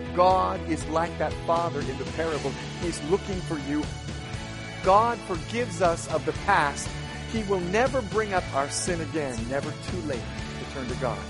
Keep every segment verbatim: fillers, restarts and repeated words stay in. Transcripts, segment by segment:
God is like that father in the parable. He's looking for you. God forgives us of the past. He will never bring up our sin again. Never too late to turn to God.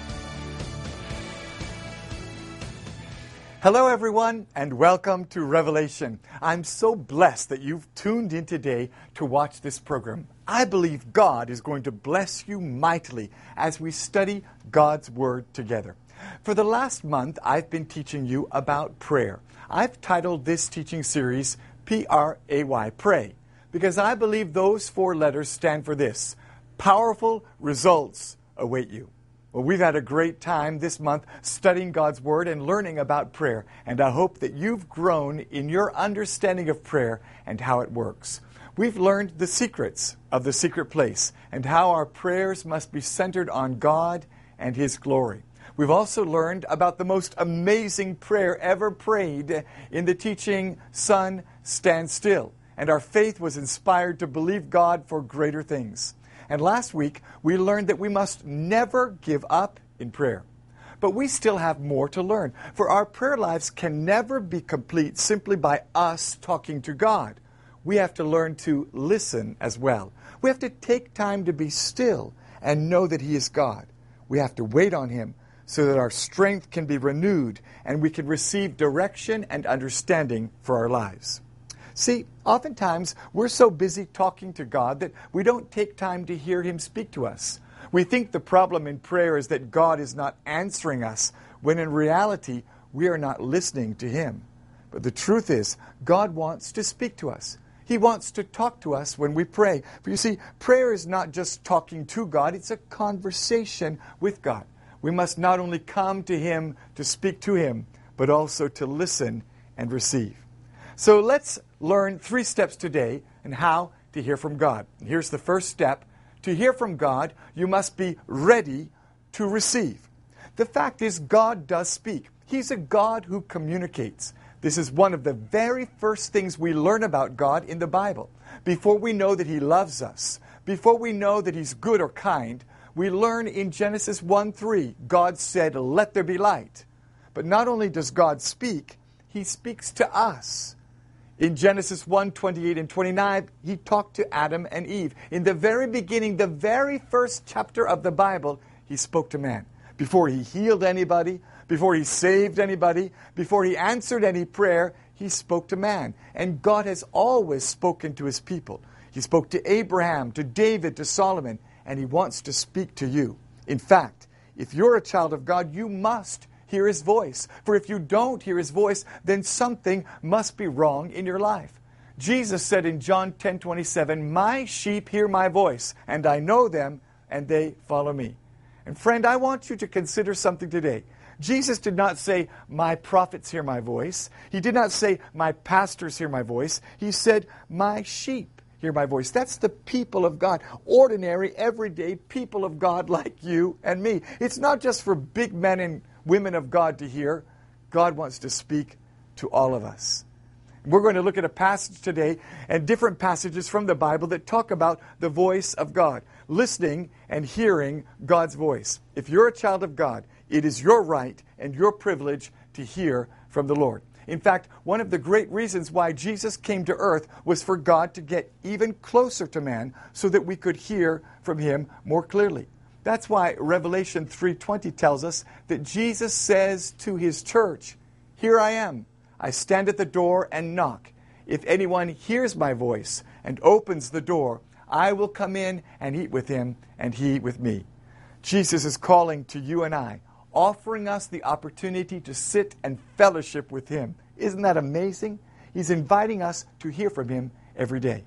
Hello, everyone, and welcome to Revelation. I'm so blessed that you've tuned in today to watch this program. I believe God is going to bless you mightily as we study God's Word together. For the last month, I've been teaching you about prayer. I've titled this teaching series, P R A Y, Pray, because I believe those four letters stand for this: powerful results await you. Well, we've had a great time this month studying God's Word and learning about prayer, and I hope that you've grown in your understanding of prayer and how it works. We've learned the secrets of the secret place and how our prayers must be centered on God and His glory. We've also learned about the most amazing prayer ever prayed in the teaching, Son, Stand Still, and our faith was inspired to believe God for greater things. And last week, we learned that we must never give up in prayer. But we still have more to learn, for our prayer lives can never be complete simply by us talking to God. We have to learn to listen as well. We have to take time to be still and know that He is God. We have to wait on Him so that our strength can be renewed and we can receive direction and understanding for our lives. See, oftentimes we're so busy talking to God that we don't take time to hear Him speak to us. We think the problem in prayer is that God is not answering us, when in reality we are not listening to Him. But the truth is, God wants to speak to us. He wants to talk to us when we pray. For you see, prayer is not just talking to God, it's a conversation with God. We must not only come to Him to speak to Him, but also to listen and receive. So let's learn three steps today on how to hear from God. Here's the first step. To hear from God, you must be ready to receive. The fact is, God does speak. He's a God who communicates. This is one of the very first things we learn about God in the Bible. Before we know that He loves us, before we know that He's good or kind, we learn in Genesis one three, God said, "Let there be light." But not only does God speak, He speaks to us. In Genesis one twenty-eight and twenty-nine, He talked to Adam and Eve. In the very beginning, the very first chapter of the Bible, He spoke to man. Before He healed anybody, before He saved anybody, before He answered any prayer, He spoke to man. And God has always spoken to His people. He spoke to Abraham, to David, to Solomon, and He wants to speak to you. In fact, if you're a child of God, you must hear His voice. For if you don't hear His voice, then something must be wrong in your life. Jesus said in John ten twenty-seven, "My sheep hear my voice, and I know them, and they follow me." And friend, I want you to consider something today. Jesus did not say, "My prophets hear my voice." He did not say, "My pastors hear my voice." He said, "My sheep hear my voice." That's the people of God. Ordinary, everyday people of God like you and me. It's not just for big men and women of God to hear. God wants to speak to all of us. We're going to look at a passage today and different passages from the Bible that talk about the voice of God, listening and hearing God's voice. If you're a child of God, it is your right and your privilege to hear from the Lord. In fact, one of the great reasons why Jesus came to earth was for God to get even closer to man so that we could hear from Him more clearly. That's why Revelation three twenty tells us that Jesus says to His church, "Here I am. I stand at the door and knock. If anyone hears my voice and opens the door, I will come in and eat with him and he with me." Jesus is calling to you and I, offering us the opportunity to sit and fellowship with Him. Isn't that amazing? He's inviting us to hear from Him every day.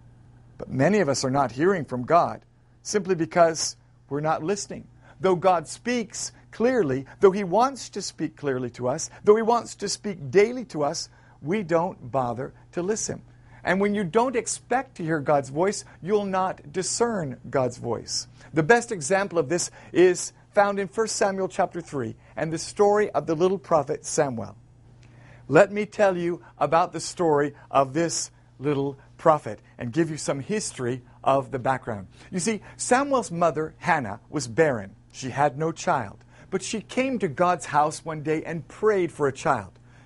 But many of us are not hearing from God simply because we're not listening. Though God speaks clearly, though He wants to speak clearly to us, though He wants to speak daily to us, we don't bother to listen. And when you don't expect to hear God's voice, you'll not discern God's voice. The best example of this is found in First Samuel chapter three and the story of the little prophet Samuel. Let me tell you about the story of this little prophet and give you some history of the background. You see, Samuel's mother, Hannah, was barren. She had no child. But she came to God's house one day and prayed for a child.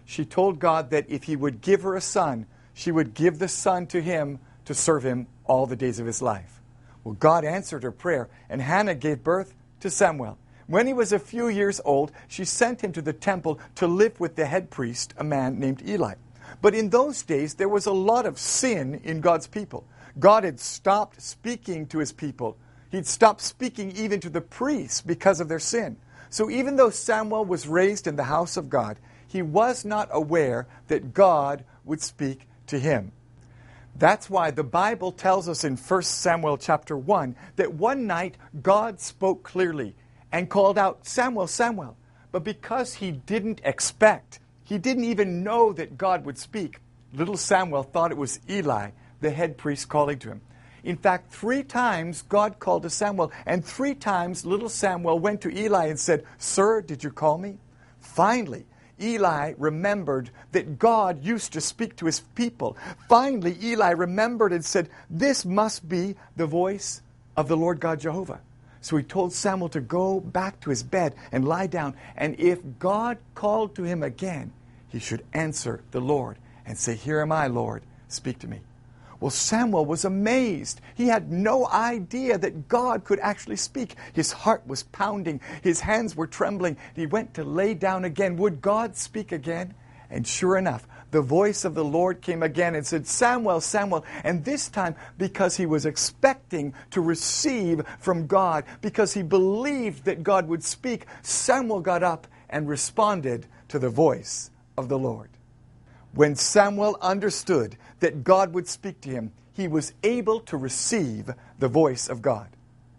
she told God that if he would give her a son, she would give the son to him to serve him all the days of his life. Well, God answered her prayer, and Hannah gave birth to Samuel. When he was a few years old, she sent him to the temple to live with the head priest, a man named Eli. But in those days, there was a lot of sin in God's people. God had stopped speaking to his people. He'd stopped speaking even to the priests because of their sin. So even though Samuel was raised in the house of God, he was not aware that God would speak to him. That's why the Bible tells us in First Samuel chapter one that one night God spoke clearly and called out, "Samuel, Samuel." But because he didn't expect, he didn't even know that God would speak, little Samuel thought it was Eli, the head priest, calling to him. In fact, three times God called to Samuel, and three times little Samuel went to Eli and said, "Sir, did you call me?" Finally, Eli remembered that God used to speak to his people. Finally, Eli remembered and said, "This must be the voice of the Lord God Jehovah." So he told Samuel to go back to his bed and lie down, and if God called to him again, he should answer the Lord and say, "Here am I, Lord, speak to me." Well, Samuel was amazed. He had no idea that God could actually speak. His heart was pounding. His hands were trembling. He went to lay down again. Would God speak again? And sure enough, the voice of the Lord came again and said, "Samuel, Samuel." And this time, because he was expecting to receive from God, because he believed that God would speak, Samuel got up and responded to the voice of the Lord. When Samuel understood that God would speak to him, he was able to receive the voice of God.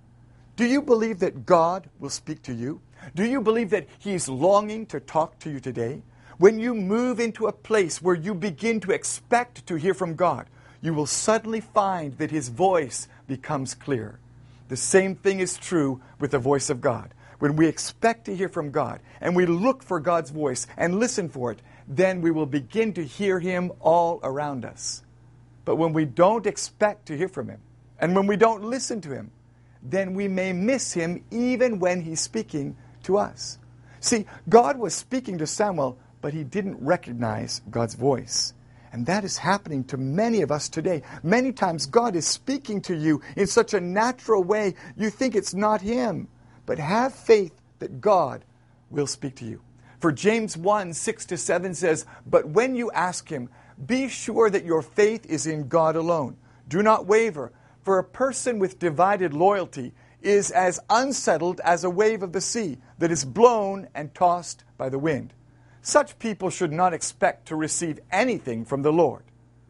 Do you believe that God will speak to you? Do you believe that He's longing to talk to you today? When you move into a place where you begin to expect to hear from God, you will suddenly find that His voice becomes clear. The same thing is true with the voice of God. When we expect to hear from God, and we look for God's voice and listen for it, then we will begin to hear Him all around us. But when we don't expect to hear from Him, and when we don't listen to Him, then we may miss Him even when He's speaking to us. See, God was speaking to Samuel, but he didn't recognize God's voice. And that is happening to many of us today. Many times God is speaking to you in such a natural way, you think it's not Him. But have faith that God will speak to you. For James one, six to seven says, "But when you ask Him, be sure that your faith is in God alone. Do not waver, for a person with divided loyalty is as unsettled as a wave of the sea that is blown and tossed by the wind." Such people should not expect to receive anything from the Lord.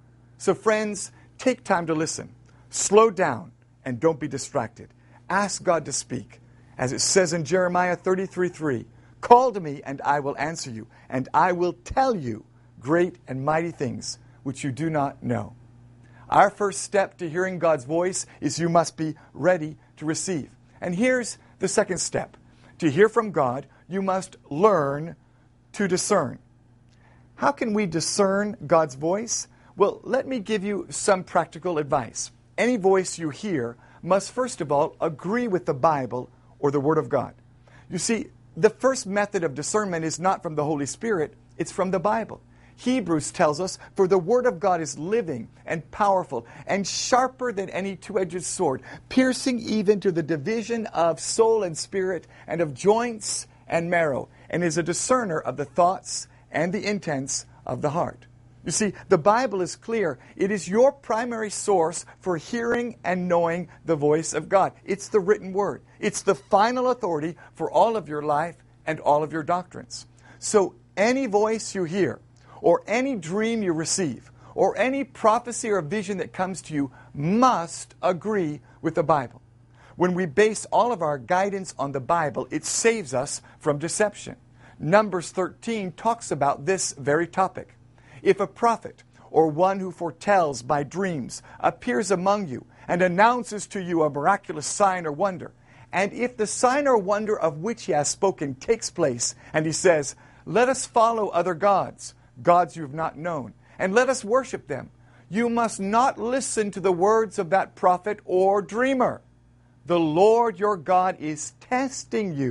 So friends, take time to listen. Slow down and don't be distracted. Ask God to speak. As it says in Jeremiah thirty-three three, "Call to me, and I will answer you, and I will tell you great and mighty things which you do not know." Our first step to hearing God's voice is you must be ready to receive. And here's the second step. To hear from God, you must learn to discern. How can we discern God's voice? Well, let me give you some practical advice. Any voice you hear must first of all agree with the Bible or the Word of God. You see, the first method of discernment is not from the Holy Spirit, it's from the Bible. Hebrews tells us, "For the Word of God is living and powerful and sharper than any two-edged sword, piercing even to the division of soul and spirit and of joints and marrow, and is a discerner of the thoughts and the intents of the heart." You see, the Bible is clear. It is your primary source for hearing and knowing the voice of God. It's the written Word. It's the final authority for all of your life and all of your doctrines. So any voice you hear, or any dream you receive, or any prophecy or vision that comes to you must agree with the Bible. When we base all of our guidance on the Bible, it saves us from deception. Numbers thirteen talks about this very topic. "If a prophet or one who foretells by dreams appears among you and announces to you a miraculous sign or wonder, and if the sign or wonder of which he has spoken takes place, and he says, 'Let us follow other gods, gods you have not known, and let us worship them,' you must not listen to the words of that prophet or dreamer. The Lord your God is testing you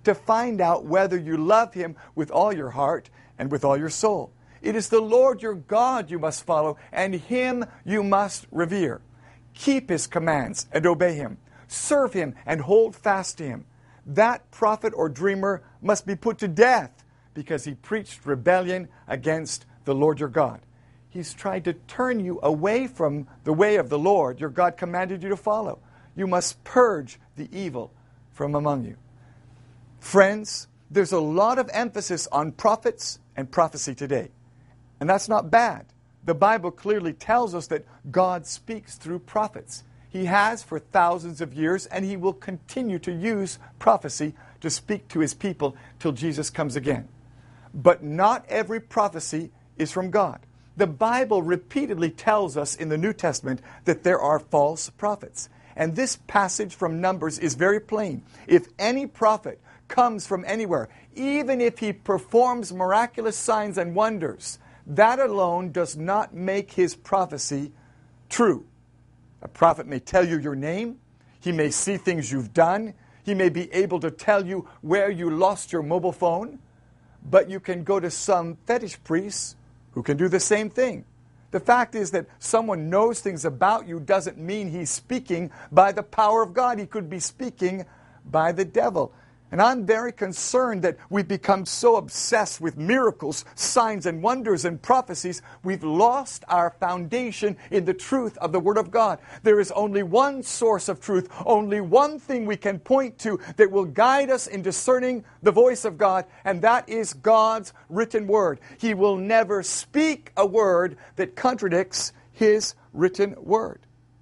to find out whether you love Him with all your heart and with all your soul. It is the Lord your God you must follow, and Him you must revere. Keep His commands and obey Him. Serve Him and hold fast to Him. That prophet or dreamer must be put to death because he preached rebellion against the Lord your God. He's tried to turn you away from the way of the Lord your God commanded you to follow. You must purge the evil from among you. Friends, there's a lot of emphasis on prophets and prophecy today. And that's not bad. The Bible clearly tells us that God speaks through prophets. He has for thousands of years, and He will continue to use prophecy to speak to His people till Jesus comes again. But not every prophecy is from God. The Bible repeatedly tells us in the New Testament that there are false prophets. And this passage from Numbers is very plain. If any prophet comes from anywhere, even if he performs miraculous signs and wonders, that alone does not make his prophecy true. A prophet may tell you your name. He may see things you've done. He may be able to tell you where you lost your mobile phone. But you can go to some fetish priests who can do the same thing. The fact is that someone knows things about you doesn't mean he's speaking by the power of God. He could be speaking by the devil. And I'm very concerned that we've become so obsessed with miracles, signs and wonders and prophecies, we've lost our foundation in the truth of the Word of God. There is only one source of truth, only one thing we can point to that will guide us in discerning the voice of God, and that is God's written Word. He will never speak a word that contradicts His written Word.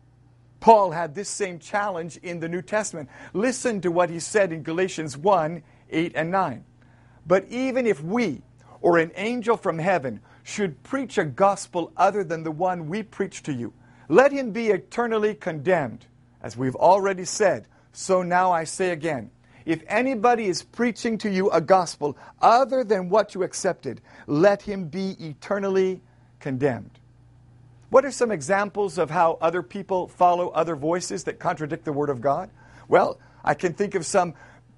Paul had this same challenge in the New Testament. Listen to what he said in Galatians one, eight and nine. But even if we, or an angel from heaven, should preach a gospel other than the one we preach to you, let him be eternally condemned. As we've already said, so now I say again, if anybody is preaching to you a gospel other than what you accepted, let him be eternally condemned. What are some examples of how other people follow other voices that contradict the Word of God? Well, I can think of some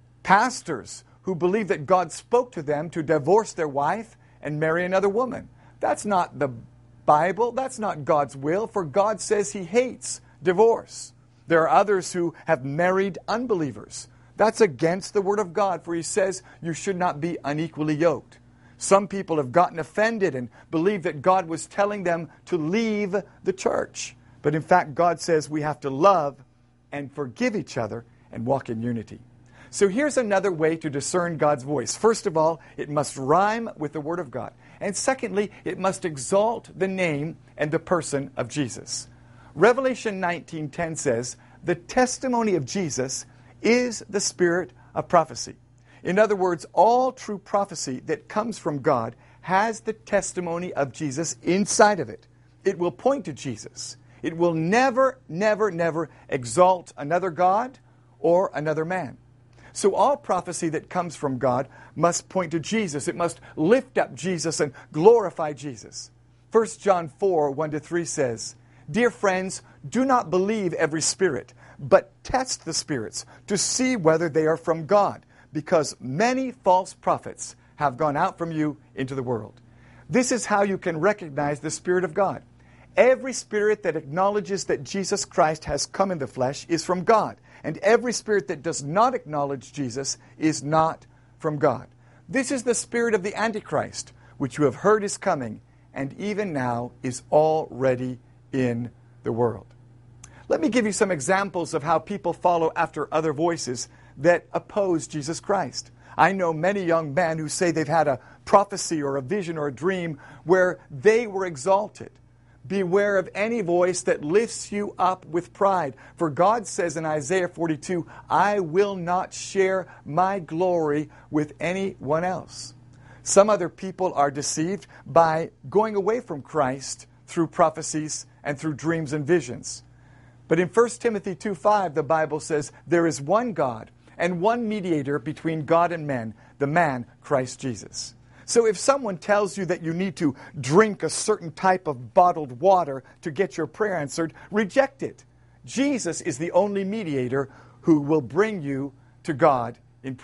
pastors who believe that God spoke to them to divorce their wife and marry another woman. That's not the Bible. That's not God's will, for God says He hates divorce. There are others who have married unbelievers. That's against the Word of God, for He says you should not be unequally yoked. Some people have gotten offended and believe that God was telling them to leave the church. But in fact, God says we have to love and forgive each other and walk in unity. So here's another way to discern God's voice. First of all, it must rhyme with the Word of God. And secondly, it must exalt the name and the person of Jesus. Revelation nineteen ten says, the testimony of Jesus is the spirit of prophecy. In other words, all true prophecy that comes from God has the testimony of Jesus inside of it. It will point to Jesus. It will never, never, never exalt another God or another man. So all prophecy that comes from God must point to Jesus. It must lift up Jesus and glorify Jesus. First John four, one to three says, Dear friends, do not believe every spirit, but test the spirits to see whether they are from God, because many false prophets have gone out from you into the world. This is how you can recognize the Spirit of God. Every spirit that acknowledges that Jesus Christ has come in the flesh is from God, and every spirit that does not acknowledge Jesus is not from God. This is the spirit of the Antichrist, which you have heard is coming, and even now is already in the world. Let me give you some examples of how people follow after other voices that oppose Jesus Christ. I know many young men who say they've had a prophecy or a vision or a dream where they were exalted. Beware of any voice that lifts you up with pride. For God says in Isaiah forty-two, I will not share my glory with anyone else. Some other people are deceived by going away from Christ through prophecies and through dreams and visions. But in First Timothy two five, the Bible says, there is one God and one mediator between God and men, the man, Christ Jesus. So if someone tells you that you need to drink a certain type of bottled water to get your prayer answered, reject it. Jesus is the only mediator who will bring you to God in prayer.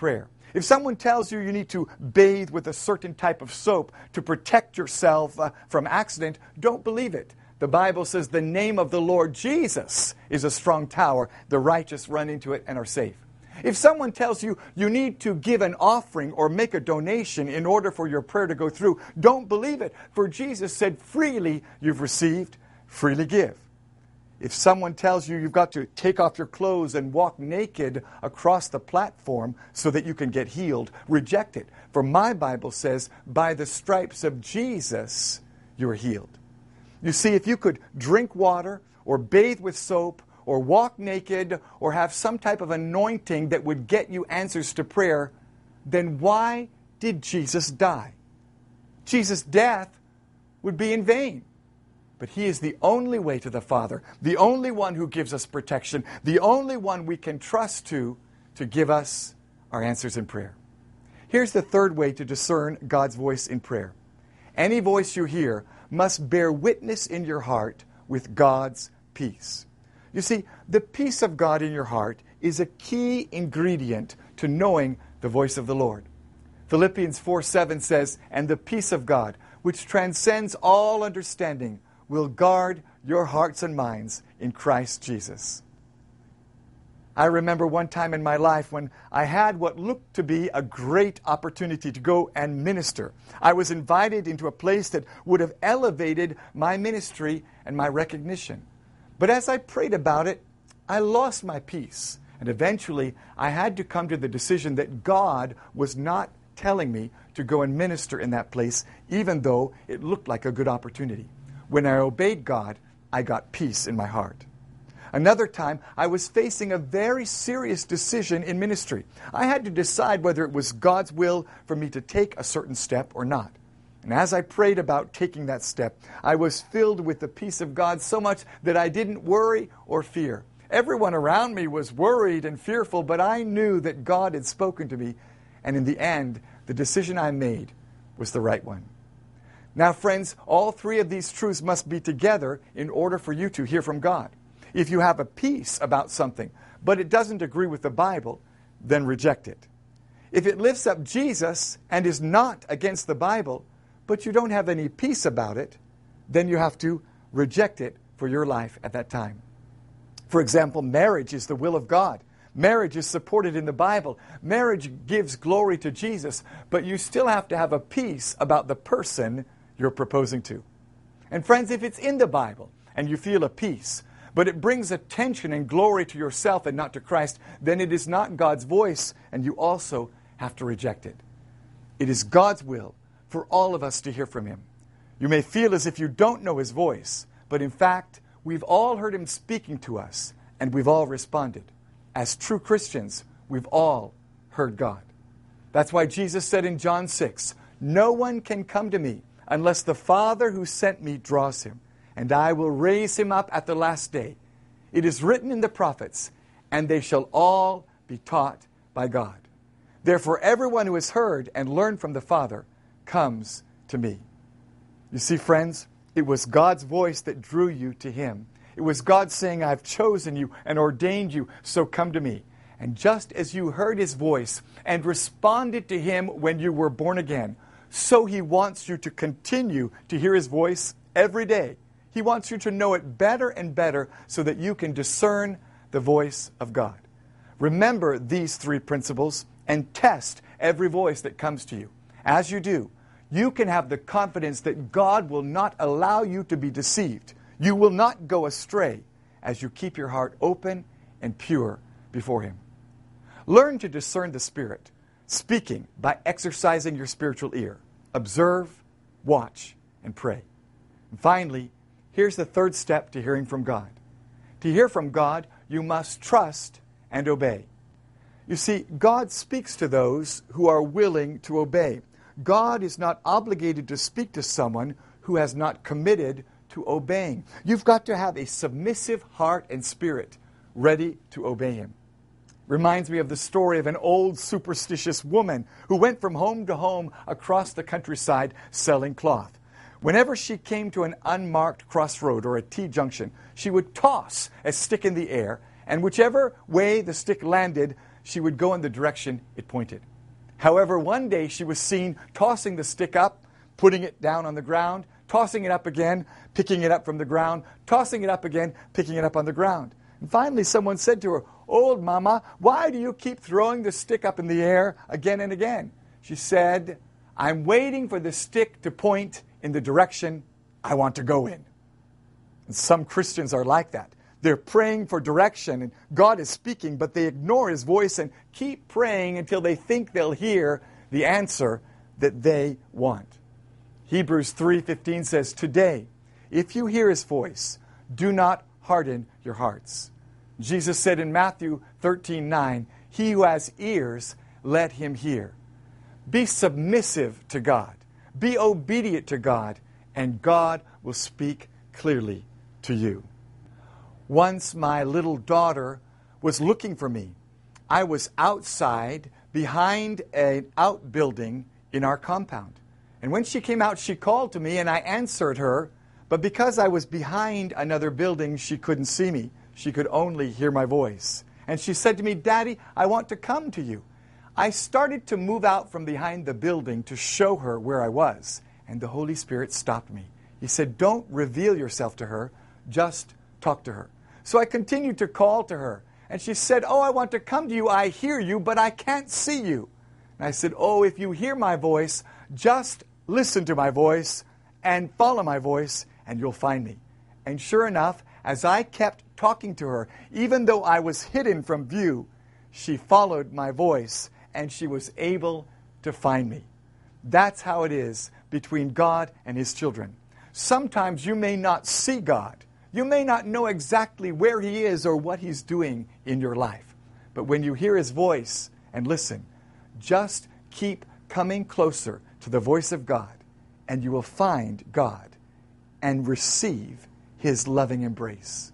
If someone tells you you need to bathe with a certain type of soap to protect yourself uh, from accident, don't believe it. The Bible says the name of the Lord Jesus is a strong tower. The righteous run into it and are safe. If someone tells you you need to give an offering or make a donation in order for your prayer to go through, don't believe it. For Jesus said, freely you've received, freely give. If someone tells you you've got to take off your clothes and walk naked across the platform so that you can get healed, reject it. For my Bible says, by the stripes of Jesus, you are healed. You see, if you could drink water or bathe with soap or walk naked or have some type of anointing that would get you answers to prayer, then why did Jesus die? Jesus' death would be in vain. But He is the only way to the Father, the only one who gives us protection, the only one we can trust to, to give us our answers in prayer. Here's the third way to discern God's voice in prayer. Any voice you hear must bear witness in your heart with God's peace. You see, the peace of God in your heart is a key ingredient to knowing the voice of the Lord. Philippians four seven says, and the peace of God, which transcends all understanding, will guard your hearts and minds in Christ Jesus. I remember one time in my life when I had what looked to be a great opportunity to go and minister. I was invited into a place that would have elevated my ministry and my recognition. But as I prayed about it, I lost my peace. And eventually, I had to come to the decision that God was not telling me to go and minister in that place, even though it looked like a good opportunity. When I obeyed God, I got peace in my heart. Another time, I was facing a very serious decision in ministry. I had to decide whether it was God's will for me to take a certain step or not. And as I prayed about taking that step, I was filled with the peace of God so much that I didn't worry or fear. Everyone around me was worried and fearful, but I knew that God had spoken to me, and in the end, the decision I made was the right one. Now, friends, all three of these truths must be together in order for you to hear from God. If you have a peace about something, but it doesn't agree with the Bible, then reject it. If it lifts up Jesus and is not against the Bible, but you don't have any peace about it, then you have to reject it for your life at that time. For example, marriage is the will of God. Marriage is supported in the Bible. Marriage gives glory to Jesus, but you still have to have a peace about the person you're proposing to. And friends, if it's in the Bible and you feel a peace, but it brings attention and glory to yourself and not to Christ, then it is not God's voice, and you also have to reject it. It is God's will for all of us to hear from Him. You may feel as if you don't know His voice, but in fact, we've all heard Him speaking to us, and we've all responded. As true Christians, we've all heard God. That's why Jesus said in John six, no one can come to me unless the Father who sent me draws him, and I will raise him up at the last day. It is written in the prophets, and they shall all be taught by God. Therefore, everyone who has heard and learned from the Father comes to me. You see, friends, it was God's voice that drew you to Him. It was God saying, I've chosen you and ordained you, so come to me. And just as you heard His voice and responded to Him when you were born again, so He wants you to continue to hear His voice every day. He wants you to know it better and better so that you can discern the voice of God. Remember these three principles and test every voice that comes to you. As you do, you can have the confidence that God will not allow you to be deceived. You will not go astray as you keep your heart open and pure before Him. Learn to discern the Spirit, speaking by exercising your spiritual ear. Observe, watch, and pray. And finally, here's the third step to hearing from God. To hear from God, you must trust and obey. You see, God speaks to those who are willing to obey. God is not obligated to speak to someone who has not committed to obeying. You've got to have a submissive heart and spirit ready to obey Him. Reminds me of the story of an old superstitious woman who went from home to home across the countryside selling cloth. Whenever she came to an unmarked crossroad or a T-junction, she would toss a stick in the air, and whichever way the stick landed, she would go in the direction it pointed. However, one day she was seen tossing the stick up, putting it down on the ground, tossing it up again, picking it up from the ground, tossing it up again, picking it up on the ground. And finally someone said to her, "Old mama, why do you keep throwing the stick up in the air again and again?" She said, "I'm waiting for the stick to point in the direction I want to go in." And some Christians are like that. They're praying for direction, and God is speaking, but they ignore His voice and keep praying until they think they'll hear the answer that they want. Hebrews three fifteen says, "Today, if you hear His voice, do not harden your hearts." Jesus said in Matthew thirteen nine, "He who has ears, let him hear." Be submissive to God. Be obedient to God, and God will speak clearly to you. Once my little daughter was looking for me. I was outside behind an outbuilding in our compound. And when she came out, she called to me, and I answered her. But because I was behind another building, she couldn't see me. She could only hear my voice. And she said to me, "Daddy, I want to come to you." I started to move out from behind the building to show her where I was. And the Holy Spirit stopped me. He said, "Don't reveal yourself to her. Just talk to her." So I continued to call to her. And she said, "Oh, I want to come to you. I hear you, but I can't see you." And I said, "Oh, if you hear my voice, just listen to my voice and follow my voice, and you'll find me." And sure enough, as I kept talking to her, even though I was hidden from view, she followed my voice, and she was able to find me. That's how it is between God and His children. Sometimes you may not see God. You may not know exactly where He is or what He's doing in your life. But when you hear His voice and listen, just keep coming closer to the voice of God, and you will find God and receive His loving embrace.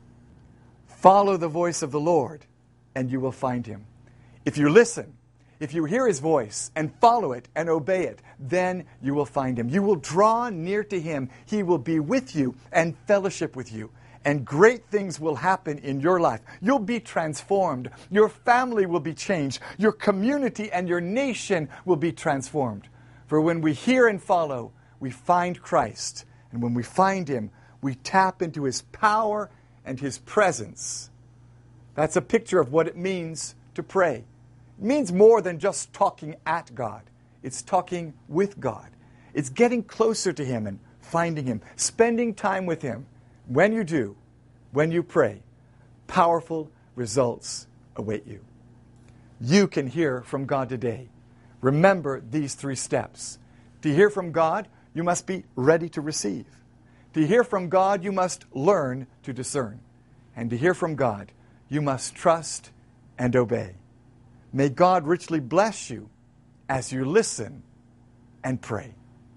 Follow the voice of the Lord, and you will find Him. If you listen, if you hear His voice and follow it and obey it, then you will find Him. You will draw near to Him. He will be with you and fellowship with you. And great things will happen in your life. You'll be transformed. Your family will be changed. Your community and your nation will be transformed. For when we hear and follow, we find Christ. And when we find Him, we tap into His power and His presence. That's a picture of what it means to pray. It means more than just talking at God. It's talking with God. It's getting closer to Him and finding Him, spending time with Him. When you do, when you pray, powerful results await you. You can hear from God today. Remember these three steps. To hear from God, you must be ready to receive. To hear from God, you must learn to discern. And to hear from God, you must trust and obey. May God richly bless you as you listen and pray.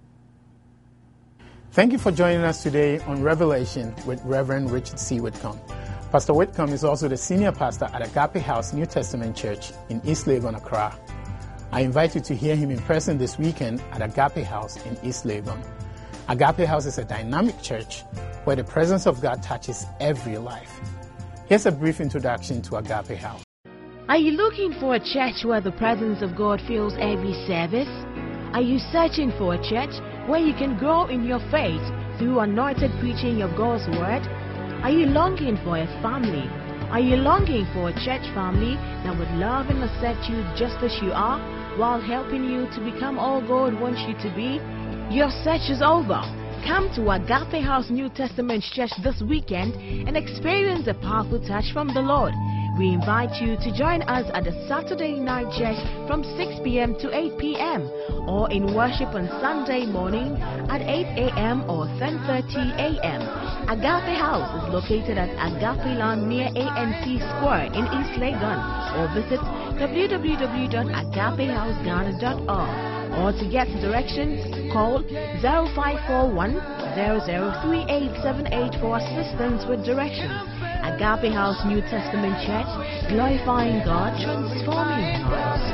Thank you for joining us today on Revelation with Reverend Richard C. Whitcomb. Pastor Whitcomb is also the senior pastor at Agape House New Testament Church in East Legon, Accra. I invite you to hear him in person this weekend at Agape House in East Legon. Agape House is a dynamic church where the presence of God touches every life. Here's a brief introduction to Agape House. Are you looking for a church where the presence of God fills every service? Are you searching for a church where you can grow in your faith through anointed preaching of God's Word? Are you longing for a family? Are you longing for a church family that would love and accept you just as you are while helping you to become all God wants you to be? Your search is over. Come to Agape House New Testament Church this weekend and experience a powerful touch from the Lord. We invite you to join us at the Saturday night church from six p.m. to eight p.m. or in worship on Sunday morning at eight a.m. or ten thirty a.m. Agape House is located at Agape Land near A N C Square in East Legon, or visit w w w dot agape house ghana dot org, or to get directions, call zero five four one, zero zero three eight seven eight for assistance with directions. Agape House New Testament Church, glorifying God, transforming lives.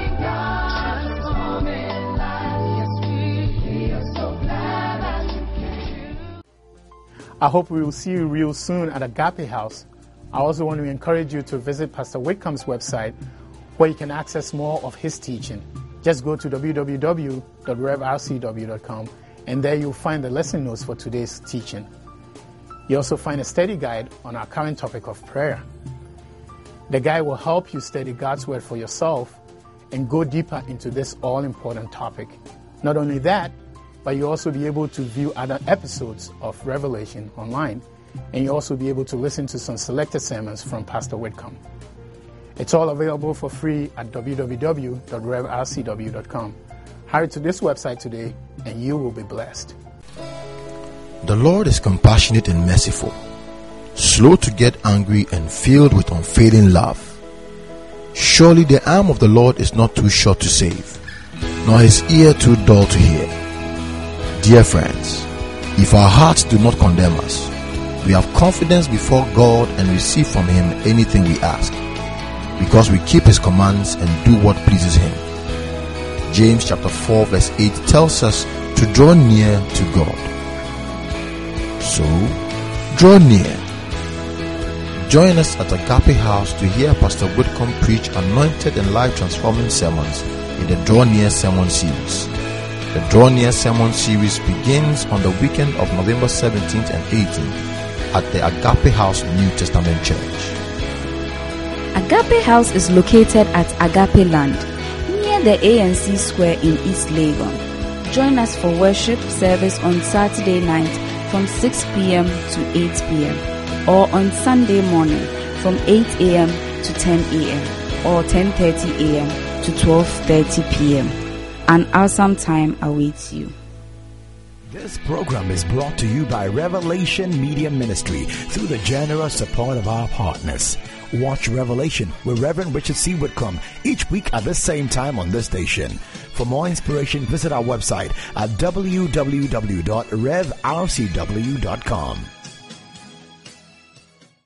I hope we will see you real soon at Agape House. I also want to encourage you to visit Pastor Whitcomb's website, where you can access more of his teaching. Just go to w w w dot rev r c w dot com, and there you'll find the lesson notes for today's teaching. You also find a study guide on our current topic of prayer. The guide will help you study God's Word for yourself and go deeper into this all-important topic. Not only that, but you'll also be able to view other episodes of Revelation online, and you'll also be able to listen to some selected sermons from Pastor Whitcomb. It's all available for free at w w w dot rev r c w dot com. Hurry to this website today, and you will be blessed. The Lord is compassionate and merciful, slow to get angry and filled with unfailing love. Surely the arm of the Lord is not too short to save, nor his ear too dull to hear. Dear friends, if our hearts do not condemn us, we have confidence before God and receive from him anything we ask, because we keep his commands and do what pleases him. James chapter four verse eight tells us to draw near to God. So, draw near. Join us at Agape House to hear Pastor Whitcomb preach anointed and life-transforming sermons in the Draw Near Sermon Series. The Draw Near Sermon Series begins on the weekend of November seventeenth and eighteenth at the Agape House New Testament Church. Agape House is located at Agape Land, near the A N C Square in East Legon. Join us for worship service on Saturday night from six p.m. to eight p.m. or on Sunday morning from eight a.m. to ten a.m. or ten thirty a.m. to twelve thirty p.m. An awesome time awaits you. This program is brought to you by Revelation Media Ministry through the generous support of our partners. Watch Revelation with Reverend Richard C. Whitcomb each week at the same time on this station. For more inspiration, visit our website at w w w dot rev r c w dot com.